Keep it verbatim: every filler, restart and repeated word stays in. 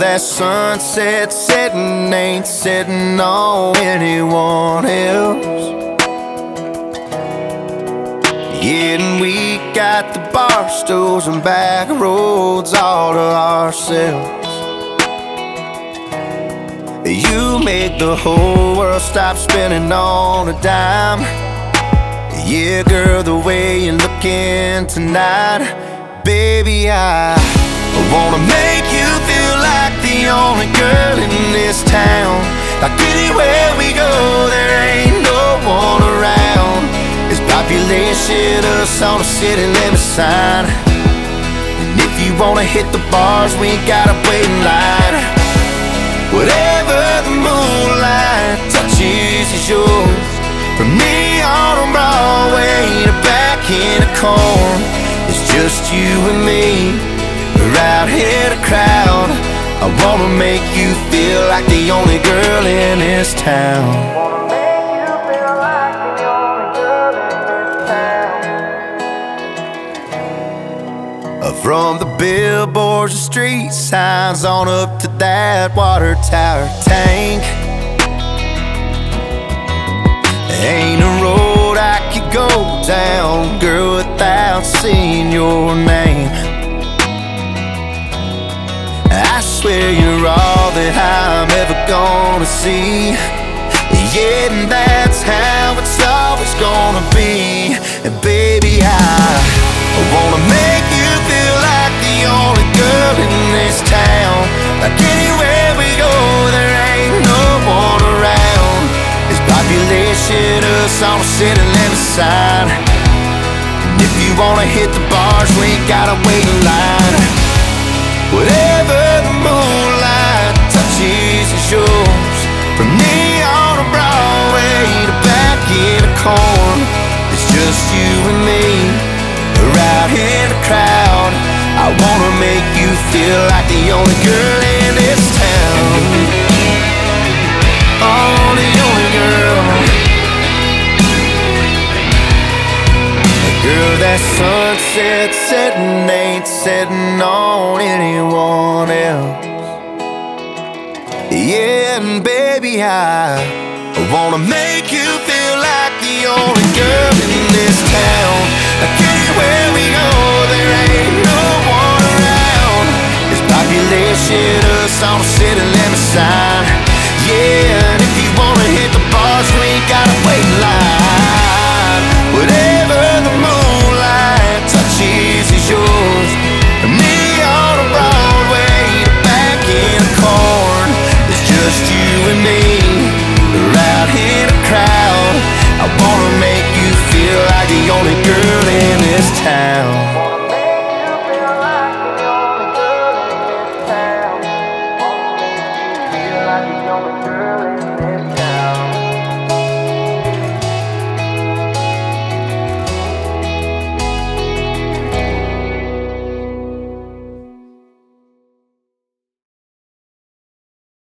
that sunset setting ain't setting on anyone else. Yeah, and we got the bar stools and back roads all to ourselves. You make the whole world stop spinning on a dime. Yeah, girl, the way you're looking tonight, baby, I wanna make you feel like the only girl in this town. Like anywhere we go, there ain't no one around. There's population, us on a city limit sign. And if you wanna hit the bars, we ain't gotta wait in line. Whatever the moonlight touches is yours. From neon on Broadway to back in the corn, it's just you and me. We're out here to crowd. I wanna make you feel like the only girl in this town. From the billboards and street signs on up to that water tower tank, ain't a road I could go down, girl, without seeing your name. I swear you're all that I'm ever gonna see. Yeah, and that's how it's always gonna be. And baby, I wanna make you feel like the only girl in this town. Like anywhere we go, there ain't no one around. There's population, us on a city limit sign. And if you wanna hit the bars, we ain't gotta wait in line. Whatever the moonlight touches is yours. From neon to Broadway to back in the corn, it's just you and me. We're out in the crowd. I wanna make you feel like the only girl in this town. Oh, the only girl. A girl that sunset setting ain't setting on anyone else. Yeah, and baby, I wanna make you feel like the only girl in this town. Like anywhere we go, there ain't no one around. There's population, us on a city limit sign.